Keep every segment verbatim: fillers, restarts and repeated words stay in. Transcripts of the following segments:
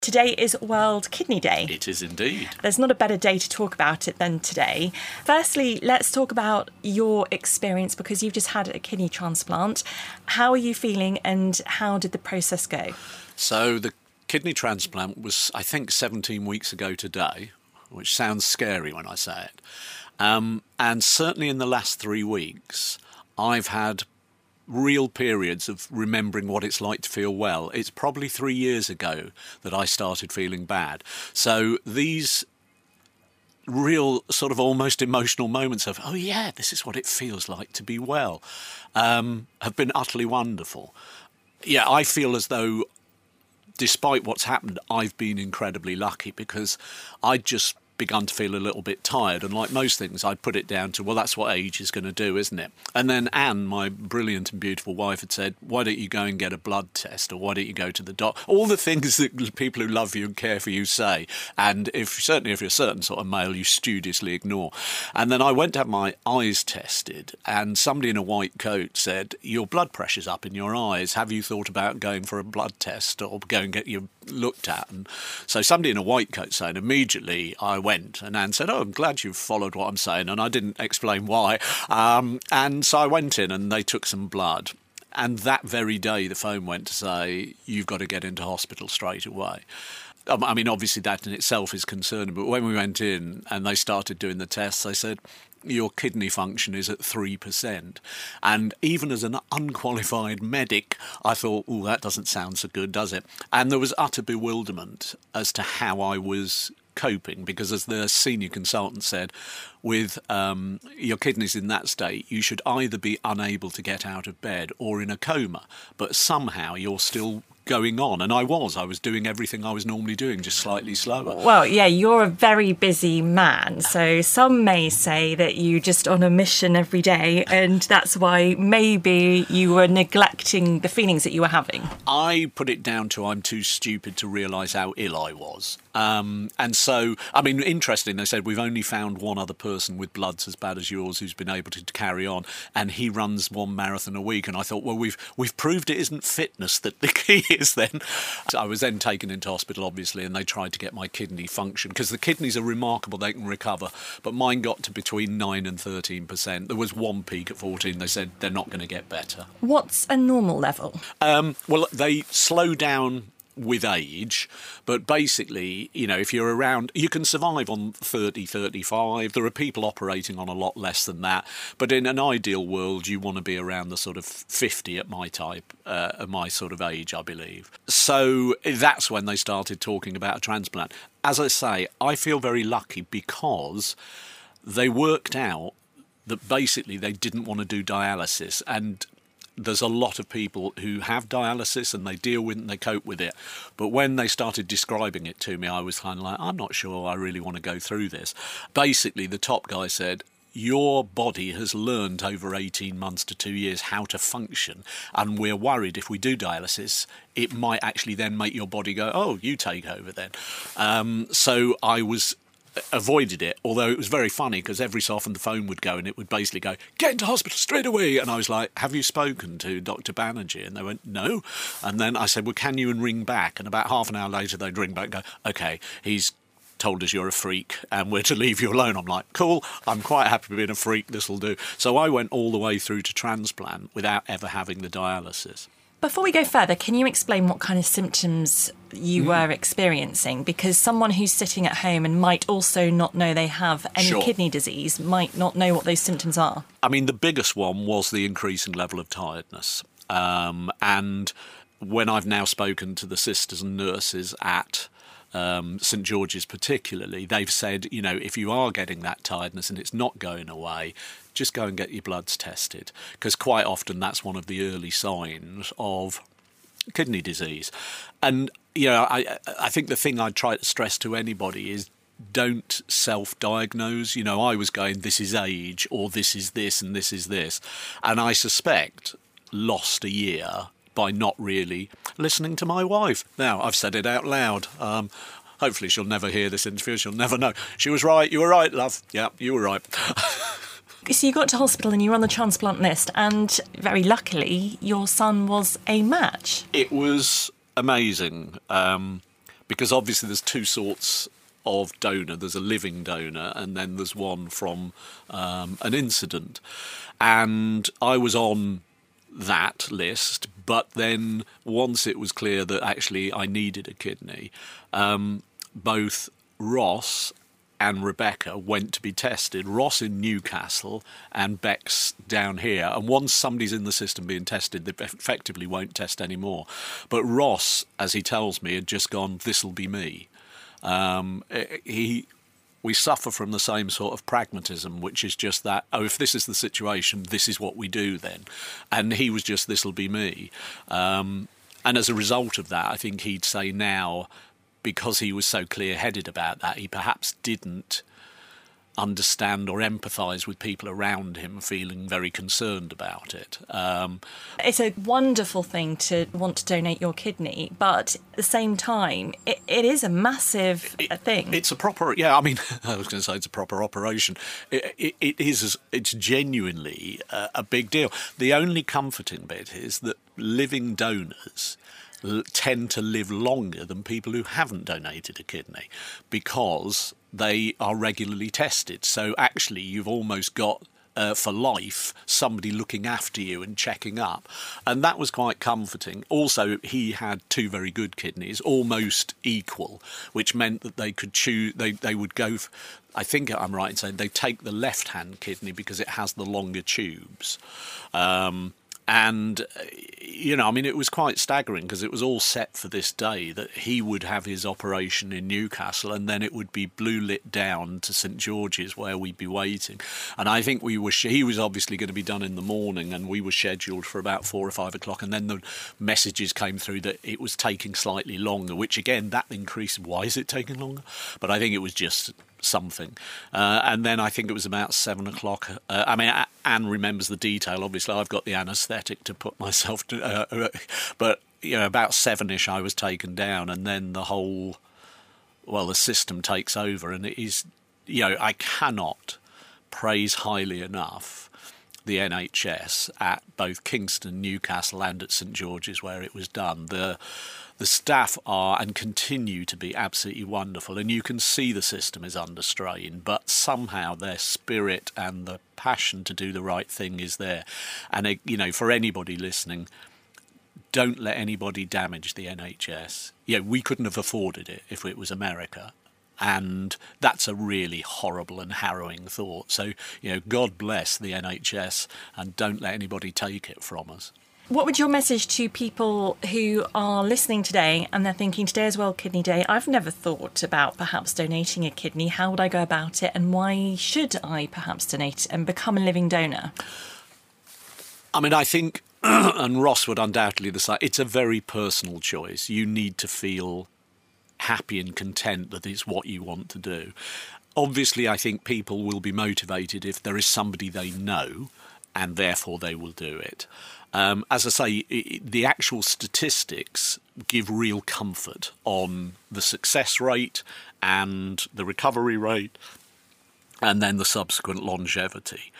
Today is World Kidney Day. It is indeed. There's not a better day to talk about it than today. Firstly, let's talk about your experience because you've just had a kidney transplant. How are you feeling and how did the process go? So the kidney transplant was, I think, seventeen weeks ago today, which sounds scary when I say it. Um, and certainly in the last three weeks, I've had real periods of remembering what it's like to feel well. It's probably three years ago that I started feeling bad. So these real sort of almost emotional moments of, oh yeah, this is what it feels like to be well, um, have been utterly wonderful. Yeah, I feel as though despite what's happened, I've been incredibly lucky because I just begun to feel a little bit tired, and like most things I put it down to, well, that's what age is going to do, isn't it? And then Anne, my brilliant and beautiful wife, had said, why don't you go and get a blood test, or why don't you go to the doctor? All the things that people who love you and care for you say, and if certainly if you're a certain sort of male, you studiously ignore. And then I went to have my eyes tested, and somebody in a white coat said, your blood pressure's up in your eyes, have you thought about going for a blood test or go and get your looked at? And so somebody in a white coat saying, immediately I went and Anne said, oh, I'm glad you've followed what I'm saying, and I didn't explain why, um, and so I went in and they took some blood, and that very day the phone went to say you've got to get into hospital straight away. um, I mean obviously that in itself is concerning, but when we went in and they started doing the tests, they said your kidney function is at three percent. And even as an unqualified medic, I thought, oh, that doesn't sound so good, does it? And there was utter bewilderment as to how I was coping, because as the senior consultant said, with um, your kidneys in that state, you should either be unable to get out of bed or in a coma, but somehow you're still going on. And I was. I was doing everything I was normally doing, just slightly slower. Well, yeah, you're a very busy man. So some may say that you're just on a mission every day, and that's why maybe you were neglecting the feelings that you were having. I put it down to I'm too stupid to realise how ill I was. Um, and so, I mean, interesting, they said we've only found one other person with bloods as bad as yours who's been able to carry on, and he runs one marathon a week. And I thought, well, we've we've proved it isn't fitness that the key is then. So I was then taken into hospital, obviously, and they tried to get my kidney function, because the kidneys are remarkable, they can recover, but mine got to between nine and thirteen percent. There was one peak at fourteen, they said they're not going to get better. What's a normal level? Um, well, they slow down with age, but basically, you know, if you're around, you can survive on thirty, thirty-five. There are people operating on a lot less than that, but in an ideal world you want to be around the sort of fifty at my type, uh, at my sort of age, I believe. So that's when they started talking about a transplant. As I say, I feel very lucky because they worked out that basically they didn't want to do dialysis, and there's a lot of people who have dialysis and they deal with it and they cope with it. But when they started describing it to me, I was kind of like, I'm not sure I really want to go through this. Basically, the top guy said, your body has learned over eighteen months to two years how to function, and we're worried if we do dialysis, it might actually then make your body go, oh, you take over then. Um, so I was avoided it, although it was very funny because every so often the phone would go and it would basically go, get into hospital straight away. And I was like, have you spoken to Doctor Banerjee? And they went, no. And then I said, well, can you and ring back? And about half an hour later they'd ring back and go, okay, he's told us you're a freak and we're to leave you alone. I'm like, cool, I'm quite happy being a freak, this will do. So I went all the way through to transplant without ever having the dialysis. Before we go further, can you explain what kind of symptoms you mm. were experiencing? Because someone who's sitting at home and might also not know they have any Sure. kidney disease might not know what those symptoms are. I mean, the biggest one was the increasing level of tiredness. Um, and when I've now spoken to the sisters and nurses at Um, St George's particularly, they've said, you know, if you are getting that tiredness and it's not going away, just go and get your bloods tested, because quite often that's one of the early signs of kidney disease. And, you know, I, I think the thing I'd try to stress to anybody is don't self-diagnose. You know, I was going, this is age, or this is this, and this is this. And I suspect lost a year by not really listening to my wife. Now, I've said it out loud. Um, hopefully she'll never hear this interview. She'll never know. She was right. You were right, love. Yeah, you were right. So you got to hospital and you were on the transplant list, and very luckily your son was a match. It was amazing. Um, because obviously there's two sorts of donor. There's a living donor, and then there's one from um, an incident. And I was on that list, but then once it was clear that actually I needed a kidney, um, both Ross and Rebecca went to be tested. Ross in Newcastle and Bex down here. And once somebody's in the system being tested, they effectively won't test anymore. But Ross, as he tells me, had just gone, this'll be me. Um, he, we suffer from the same sort of pragmatism, which is just that, oh, if this is the situation, this is what we do then. And he was just, this'll be me. Um, and as a result of that, I think he'd say now, because he was so clear-headed about that, he perhaps didn't understand or empathise with people around him feeling very concerned about it. Um, it's a wonderful thing to want to donate your kidney, but at the same time, it, it is a massive it, thing. It's a proper, yeah, I mean, I was going to say it's a proper operation. It, it, it is, it's genuinely a, a big deal. The only comforting bit is that living donors tend to live longer than people who haven't donated a kidney because they are regularly tested. So actually you've almost got uh, for life somebody looking after you and checking up, and that was quite comforting. Also, he had two very good kidneys, almost equal, which meant that they could choose, they, they would go for, I think I'm right in saying they take the left-hand kidney because it has the longer tubes. Um, And, you know, I mean, it was quite staggering because it was all set for this day that he would have his operation in Newcastle and then it would be blue lit down to St George's where we'd be waiting. And I think we were, he was obviously going to be done in the morning and we were scheduled for about four or five o'clock. And then the messages came through that it was taking slightly longer, which again, that increased. Why is it taking longer? But I think it was just something. Uh, and then I think it was about seven o'clock. Uh, I mean, Anne remembers the detail. Obviously, I've got the anaesthetic to put myself to, uh, but, you know, about seven-ish I was taken down and then the whole, well, the system takes over and it is, you know, I cannot praise highly enough the N H S at both Kingston, Newcastle and at St George's where it was done. The The staff are and continue to be absolutely wonderful, and you can see the system is under strain, but somehow their spirit and the passion to do the right thing is there. And, you know, for anybody listening, don't let anybody damage the N H S. You know, we couldn't have afforded it if it was America. And that's a really horrible and harrowing thought. So, you know, God bless the N H S and don't let anybody take it from us. What would your message to people who are listening today and they're thinking, today is World Kidney Day, I've never thought about perhaps donating a kidney, how would I go about it and why should I perhaps donate and become a living donor? I mean, I think, and Ross would undoubtedly decide, it's a very personal choice. You need to feel happy and content that it's what you want to do. Obviously, I think people will be motivated if there is somebody they know and therefore they will do it. Um, as I say, it, the actual statistics give real comfort on the success rate and the recovery rate and then the subsequent longevity.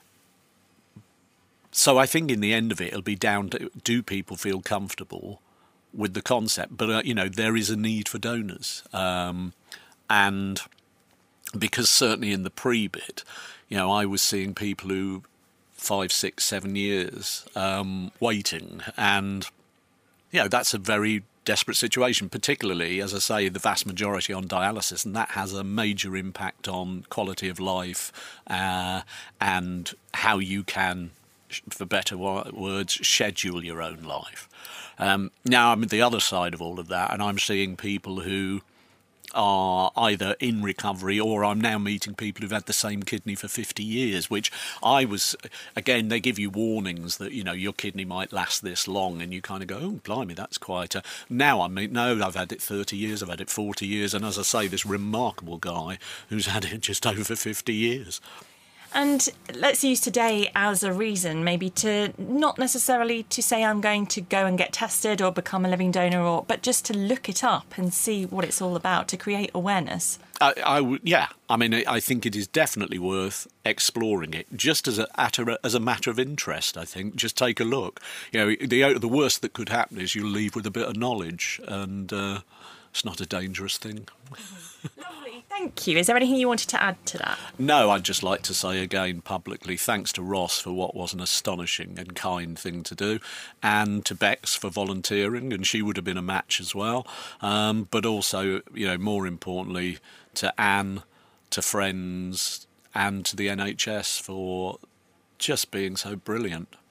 So I think in the end of it, it'll be down to, do people feel comfortable with the concept? But, uh, you know, there is a need for donors. Um, and because certainly in the pre-bit, you know, I was seeing people who five, six, seven years um, waiting. And, you know, that's a very desperate situation, particularly, as I say, the vast majority on dialysis. And that has a major impact on quality of life uh, and how you can, for better words, schedule your own life. Um, now, I'm at the other side of all of that, and I'm seeing people who are either in recovery or I'm now meeting people who've had the same kidney for fifty years, which I was, again, they give you warnings that, you know, your kidney might last this long and you kind of go, oh, blimey, that's quite a... Now I mean, no, I've had it thirty years, I've had it forty years, and as I say, this remarkable guy who's had it just over fifty years. And let's use today as a reason, maybe to not necessarily to say I'm going to go and get tested or become a living donor, or but just to look it up and see what it's all about, to create awareness. I, I would, yeah. I mean, I think it is definitely worth exploring it, just as a, at a as a matter of interest. I think just take a look. You know, the the worst that could happen is you leave with a bit of knowledge, and uh, it's not a dangerous thing. Lovely, thank you. Is there anything you wanted to add to that? No, I'd just like to say again publicly thanks to Ross for what was an astonishing and kind thing to do, and to Bex for volunteering, and she would have been a match as well. Um, but also, you know, more importantly, to Anne, to friends, and to the N H S for just being so brilliant.